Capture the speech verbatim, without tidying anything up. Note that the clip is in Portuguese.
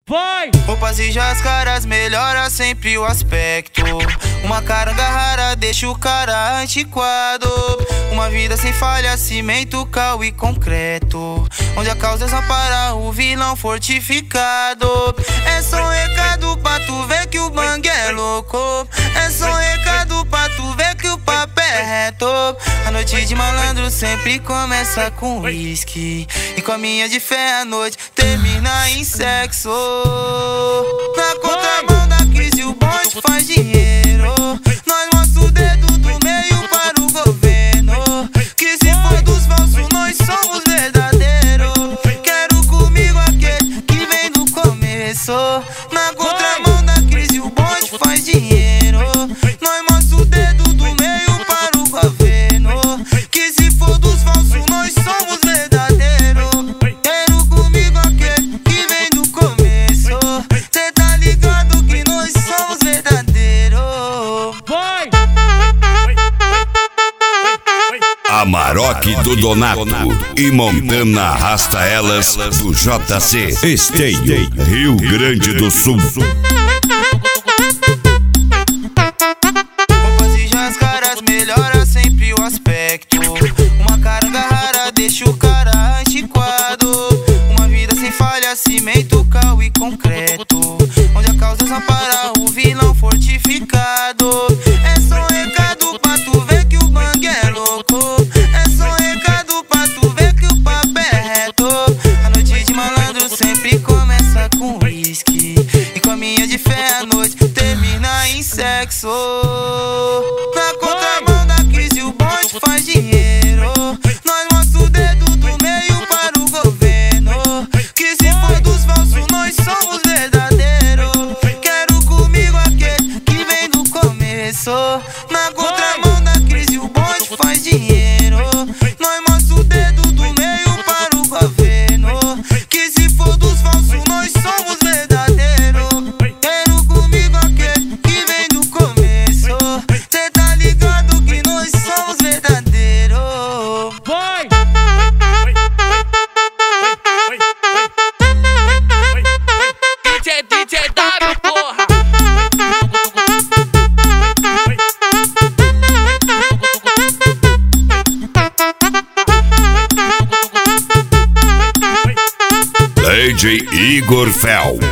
Vai! Roupas e as caras melhora sempre o aspecto. Uma caranga rara deixa o cara antiquado. Uma vida sem falha, cimento, cal e concreto. Onde a causa só para o vilão fortificado. É só um recado pra tu ver que o bang é louco. É só um recado pra tu ver que o papo é reto. A noite de malandro sempre começa com whisky. E com a minha de fé a noite termina em sexo. Na contramão da crise o bonde faz dinheiro. Nós mostra o dedo do meio para o governo. Que se for dos falsos nós somos verdadeiros. Quero comigo aquele que vem do começo. Na contramão da crise o bonde faz dinheiro. Nós mostra o dedo do meio para o governo. Que se for dos falsos nós somos verdadeiros. Quero comigo aquele que vem do começo. Cê tá ligado que nós somos verdadeiros. Vai! Amarok do Donato e Montana Arrasta Elas do J C Esteio, Rio Grande do Sul. Roupas e as caras melhora sempre o aspecto. Uma caranga rara deixa o cara antiquado. Uma vida sem falha, cimento, cal e concreto. Onde a causa só para o vilão fortificado. É só um recado pra tu ver que o bang é louco. É só um recado pra tu ver que o papo é reto. A noite de malandro sempre começa com whisky. E com a minha de fé a noite termina em sexo. Na contramão da crise o bonde faz dinheiro. Nós mostra o dedo do meio para o governo. Que se for dos falsos nós somos verdadeiros. Quero comigo aquele que vem do começo. Na contramão da crise o bonde faz dinheiro. Nós mostra o dedo do meio para o governo. Que se for dos falsos nós somos verdadeiros. Quero comigo aquele que vem do começo. Cê tá ligado que nós somos verdadeiros. Vai! D J, D J W, porra! D J Igor Fel.